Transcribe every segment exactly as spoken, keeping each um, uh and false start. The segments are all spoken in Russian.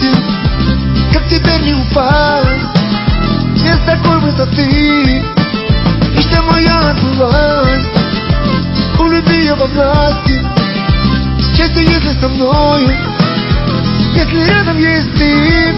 счастье, как теперь не упасть, не с такой высоты. Мечта моя сбылась, у любви я во власти. Счастье, если со мною, если рядом есть ты.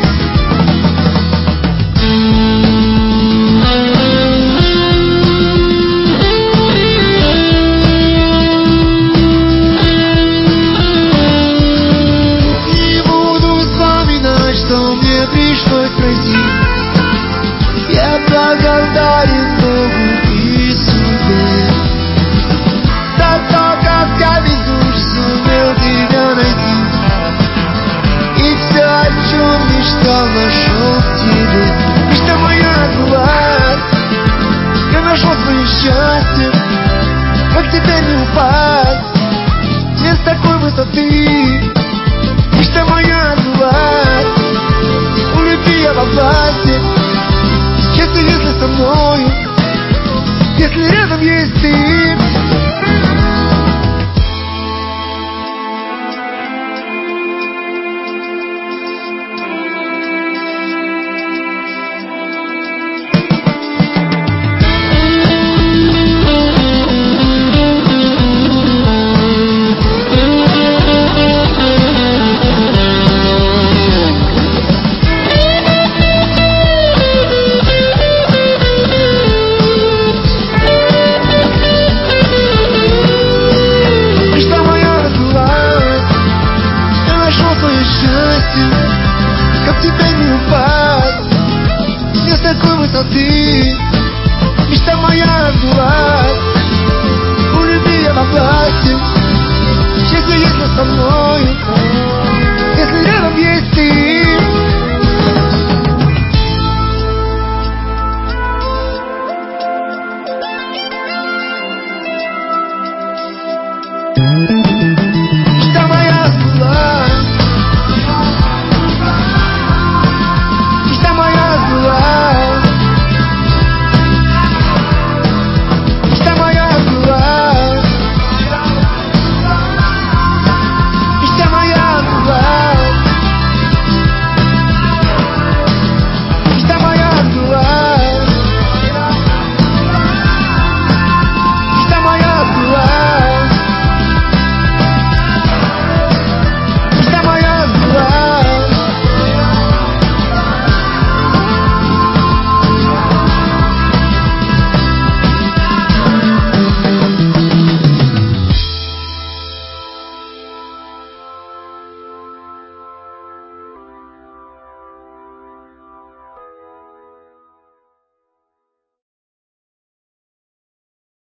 Не буду вспоминать, что мне пришлось пройти. Я благодарен Богу и судьбе за то, как я без душ сумел тебя найти. И все, о чем мечтал, нашел в тебе. Мечта моя сбылась, я нашел свое счастье, как теперь не упасть, не с такой высоты. Мечта моя сбылась, у любви я во власти. Счастье, если со мною, если рядом есть ты. Счастье, как теперь не упасть, не с такой высоты. Мечта моя сбылась, у любви я во власти. Счастье, если со мною.